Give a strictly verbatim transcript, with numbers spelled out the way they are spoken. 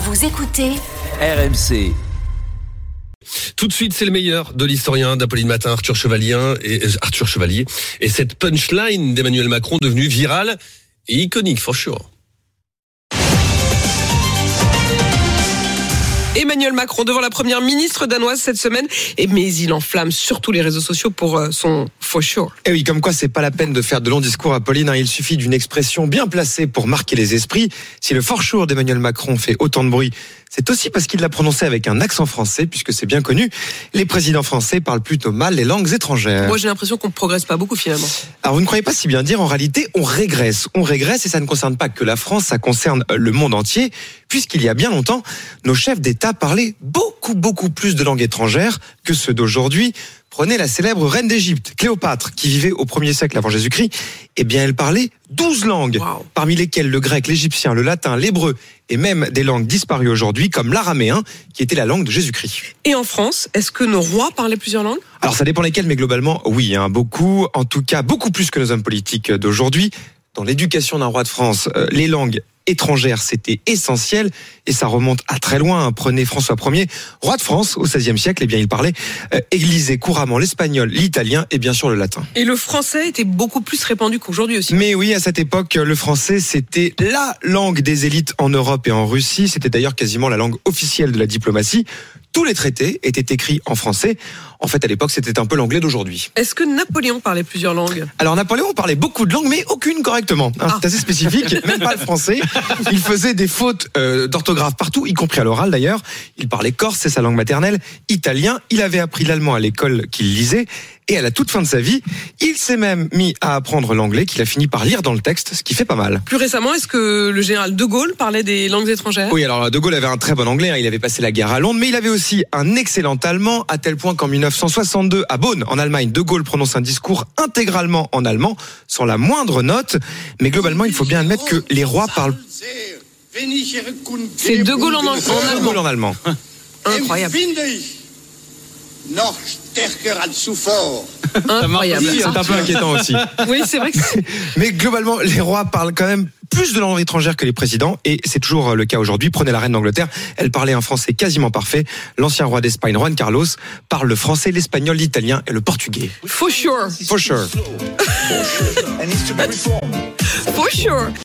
Vous écoutez R M C. Tout de suite, c'est le meilleur de l'historien d'Apolline Matin, Arthur Chevalier, et, euh, Arthur Chevalier, et cette punchline d'Emmanuel Macron devenue virale et iconique, for sure. Emmanuel Macron devant la première ministre danoise cette semaine, et mais il enflamme surtout les réseaux sociaux pour euh, son for sure. Et oui, comme quoi c'est pas la peine de faire de longs discours, Apolline, hein, il suffit d'une expression bien placée pour marquer les esprits. Si le for sure d'Emmanuel Macron fait autant de bruit, c'est aussi parce qu'il l'a prononcé avec un accent français, puisque c'est bien connu, les présidents français parlent plutôt mal les langues étrangères. Moi j'ai l'impression qu'on ne progresse pas beaucoup finalement. Alors vous ne croyez pas si bien dire, en réalité on régresse. On régresse et ça ne concerne pas que la France, ça concerne le monde entier, puisqu'il y a bien longtemps, nos chefs d'État parlaient beaucoup beaucoup plus de langues étrangères que ceux d'aujourd'hui. Prenez la célèbre reine d'Égypte, Cléopâtre, qui vivait au premier siècle avant Jésus-Christ. Eh bien, elle parlait douze langues, wow. Parmi lesquelles le grec, l'égyptien, le latin, l'hébreu et même des langues disparues aujourd'hui, comme l'araméen, qui était la langue de Jésus-Christ. Et en France, est-ce que nos rois parlaient plusieurs langues ? Alors, ça dépend lesquelles, mais globalement, oui, hein, beaucoup. En tout cas, beaucoup plus que nos hommes politiques d'aujourd'hui. Dans l'éducation d'un roi de France, euh, les langues étrangères, c'était essentiel, et ça remonte à très loin. Prenez François Ier, roi de France au seizième siècle, eh bien il parlait euh, et lisait couramment l'espagnol, l'italien et bien sûr le latin. Et le français était beaucoup plus répandu qu'aujourd'hui aussi. Mais oui, à cette époque, le français c'était la langue des élites en Europe et en Russie. C'était d'ailleurs quasiment la langue officielle de la diplomatie. Tous les traités étaient écrits en français. En fait, à l'époque, c'était un peu l'anglais d'aujourd'hui. Est-ce que Napoléon parlait plusieurs langues ? Alors, Napoléon parlait beaucoup de langues, mais aucune correctement. Hein, ah. C'est assez spécifique, même pas le français. Il faisait des fautes euh, d'orthographe partout, y compris à l'oral d'ailleurs. Il parlait corse, c'est sa langue maternelle, italien. Il avait appris l'allemand à l'école qu'il lisait. Et à la toute fin de sa vie, il s'est même mis à apprendre l'anglais qu'il a fini par lire dans le texte, ce qui fait pas mal. Plus récemment, est-ce que le général de Gaulle parlait des langues étrangères ? Oui, alors de Gaulle avait un très bon anglais, hein, il avait passé la guerre à Londres, mais il avait aussi un excellent allemand, à tel point qu'en dix-neuf cent soixante-deux, à Bonn, en Allemagne, de Gaulle prononce un discours intégralement en allemand, sans la moindre note. Mais globalement, il faut bien admettre que les rois parlent... C'est de Gaulle en, en allemand. De Gaulle en allemand. Incroyable. Noch stärker als zuvor. Incroyable. C'est un peu inquiétant aussi. Oui, c'est vrai que c'est... Mais globalement, les rois parlent quand même plus de langues étrangères que les présidents, et c'est toujours le cas aujourd'hui. Prenez la reine d'Angleterre, elle parlait un français quasiment parfait. L'ancien roi d'Espagne, Juan Carlos, parle le français, l'espagnol, l'italien et le portugais. For sure. For sure. For sure.